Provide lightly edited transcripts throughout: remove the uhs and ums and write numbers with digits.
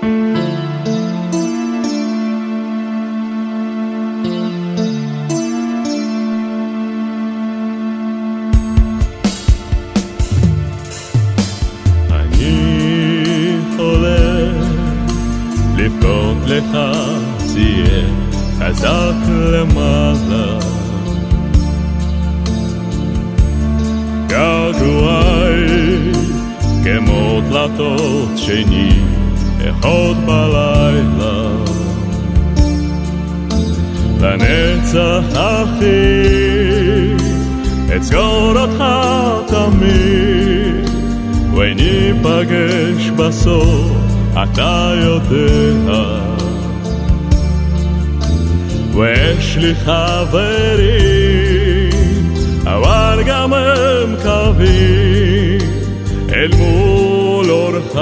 לבכות לך תהיה חזק למעלה געגועי כמו דלתות שני אחד בלילה לנצח אחי אזכור אותך תמיד וניפגש בסוף אתה יודע ויש לי חברים אבל גם הם קווים אל מול אורך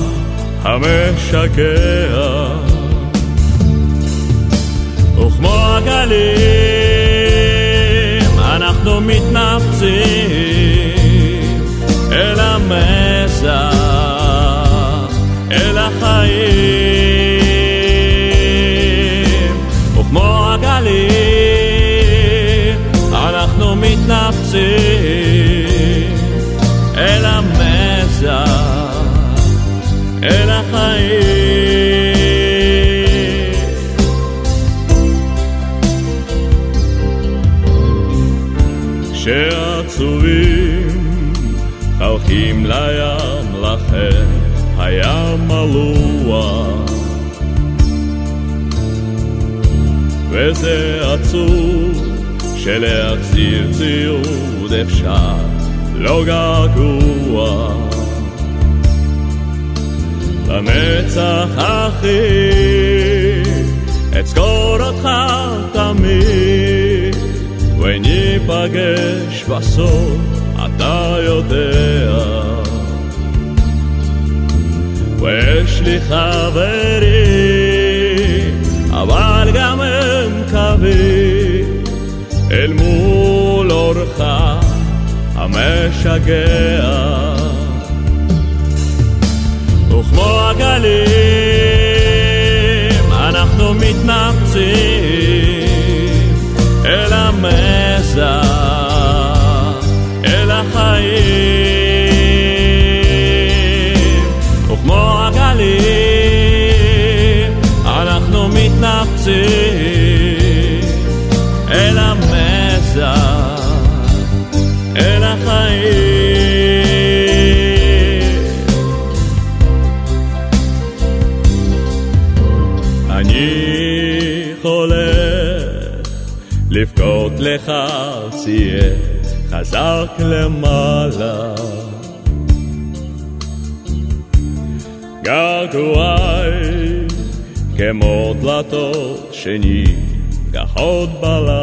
המשגע וכמו הגלים אנחנו מתנפצים אל המזח אל החיים וכמו הגלים אנחנו מתנפצים אל המזח אל החיים כשעצובים הולכים לים לכם הים מלוח וזה עצוב שלהחזיר ציוד אפשר לא געגוע לנצח אחי אזכור אותך תמיד וניפגש בסוף אתה יודע ויש לי חברים אבל גם הם קווים אל מול אורך המשגע וכמו הגלים אנחנו מתנפצים אל המזח אל החיים וכמו הגלים אנחנו מתנפצים אל המזח אל החיים אני הולך לבכות לך תהיה חזק למעלה געגועי כמו דלתות שני גחות בלילה